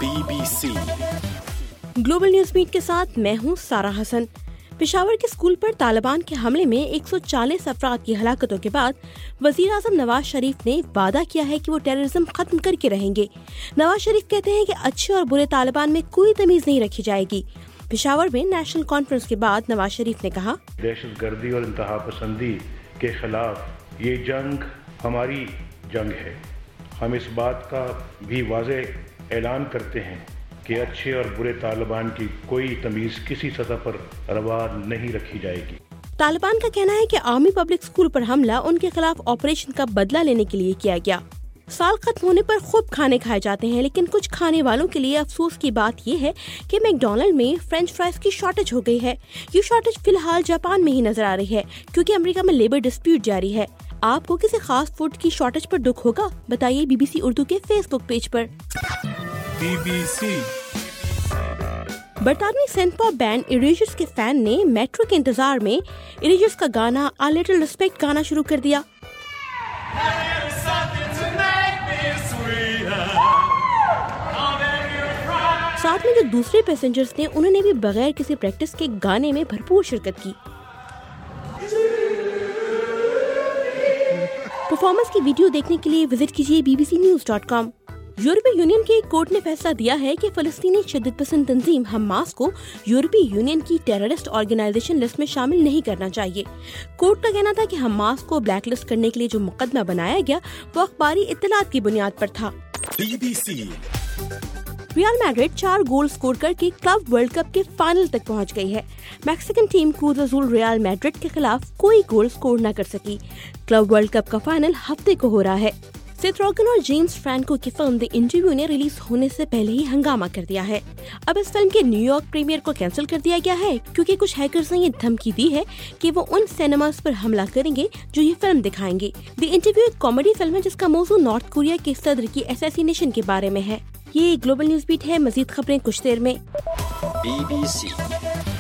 BBC global news meet के साथ मैं हूँ सारा हसन। पेशावर के स्कूल पर तालिबान के हमले में 140 अफराद की हलाकतों के बाद वजीर आजम नवाज शरीफ ने वादा किया है कि वो टेररिज्म खत्म करके रहेंगे। नवाज शरीफ कहते हैं कि अच्छे और बुरे तालिबान में कोई तमीज नहीं रखी जाएगी। पेशावर में नेशनल कॉन्फ्रेंस के बाद नवाज शरीफ ने कहा, दहशतगर्दी और इंतहा पसंदी के खिलाफ ये जंग हमारी जंग है। हम इस बात का भी वाज़ेह ऐलान करते हैं कि अच्छे और बुरे तालिबान की कोई तमीज़ किसी सतह पर रवा नहीं रखी जाएगी। तालिबान का कहना है कि आर्मी पब्लिक स्कूल पर हमला उनके खिलाफ ऑपरेशन का बदला लेने के लिए किया गया। साल खत्म होने पर खूब खाने खाए जाते हैं, लेकिन कुछ खाने वालों के लिए अफसोस की बात ये है कि मैकडॉनल्ड में फ्रेंच फ्राइज की शॉर्टेज हो गई है। ये शॉर्टेज फिलहाल जापान में ही नजर आ रही है क्योंकि अमेरिका में लेबर डिस्प्यूट जारी है। आपको किसी खास फूड की शॉर्टेज पर दुख होगा? बताइए BBC उर्दू के फेसबुक पेज पर। BBC बरतानवी सेंट पॉप बैंड इरेजर्स के फैन ने मेट्रो के इंतजार में इरेजर्स का गाना A Little Respect गाना शुरू कर दिया। साथ में जो दूसरे पैसेंजर्स थे उन्होंने भी बगैर किसी प्रैक्टिस के गाने में भरपूर शिरकत की। परफॉर्मेंस की वीडियो देखने के लिए विजिट कीजिए bbcnews.com। यूरोपीय यूनियन की एक कोर्ट ने फैसला दिया है कि फलस्तीनी शिद्दत पसंद तंजीम हमास को यूरोपीय यूनियन की टेररिस्ट ऑर्गेनाइजेशन लिस्ट में शामिल नहीं करना चाहिए। कोर्ट का कहना था कि हमास को ब्लैकलिस्ट करने के लिए जो मुकदमा बनाया गया वो अखबारी इत्तलात की बुनियाद पर था। BBC Real Madrid 4 goal score करके क्लब वर्ल्ड कप के फाइनल तक पहुंच गई है। Mexican team Cruz Azul Real Madrid के खिलाफ कोई गोल स्कोर न कर सकी। क्लब वर्ल्ड कप का फाइनल हफ्ते को हो रहा है। सेथ रोगन और जेम्स फ्रैंको की फिल्म द इंटरव्यू ने रिलीज होने से पहले ही हंगामा कर दिया है। अब इस फिल्म के न्यूयॉर्क प्रीमियर को कैंसिल कर दिया गया है क्योंकि कुछ हैकर्स ने ये धमकी दी है कि वो उन सिनेमास पर हमला करेंगे जो ये फिल्म दिखाएंगे। द इंटरव्यू एक कॉमेडी फिल्म है जिसका मौजू नॉर्थ कोरिया के सदर की असैसिनेशन के बारे में है। ये ग्लोबल न्यूज बीट है। मजीद खबरें कुछ देर में। BBC